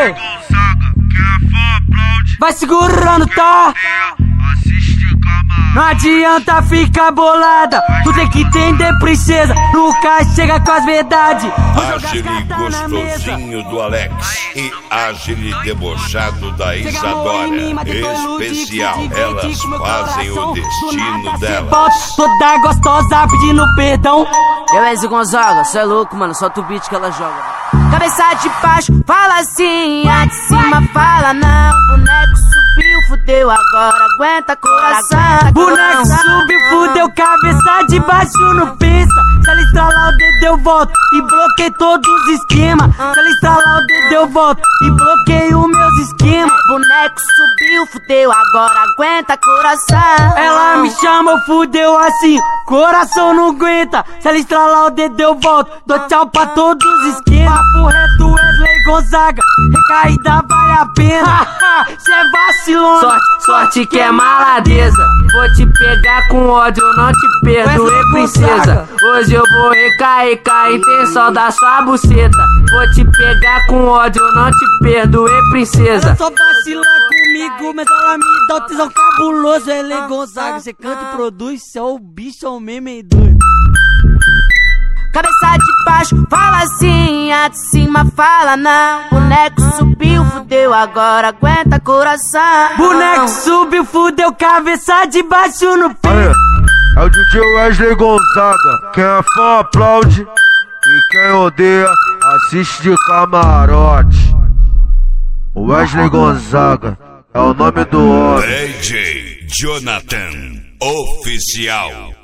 Gonzaga, quem é fã aplaude. Vai segurando, tá? Não adianta ficar bolada, tu tem que entender, princesa. Nunca chega com as verdades. Agile gostosinho do Alex e Agile debochado da Isadora. Especial, elas fazem o destino delas. Toda gostosa pedindo perdão. Beleza, Gonzaga, cê é louco, mano, solta o beat que ela joga. Cabeça de baixo, fala assim, a de cima fala não. Boneco subiu, fudeu, agora aguenta coração. Boneco subiu, fudeu, cabeça de baixo não pensa. Se ela estralar o dedo eu volto e bloqueei todos os esquemas. Se ela estralar o dedo eu volto e bloqueei os meus esquemas. Boneco subiu, fudeu, agora aguenta coração. Ela me chama, fudeu assim, coração não aguenta. Se ela estralar o dedo eu volto, dou tchau pra todos os esquemas. Papo reto, Wesley Gonzaga, recaída vale a pena. Cê é vacilona. Sorte que é maladeza. Vou te pegar com ódio, eu não te perdoei, princesa. Hoje eu vou recair com a intenção da sua buceta. Vou te pegar com ódio, eu não te perdoei, princesa. Ela só vacila comigo, mas ela me dá o tesão cabuloso. Wesley Gonzaga, cê canta e produz, cê é o bicho, é o meme doido. Cabeça de baixo, fala assim, a de cima fala não. Boneco subiu, fudeu, agora aguenta coração. Boneco subiu, fudeu, cabeça de baixo no pé. É o DJ Wesley Gonzaga, quem é fã aplaude e quem odeia assiste de camarote. O Wesley Gonzaga é o nome do homem. DJ Jonathan Oficial.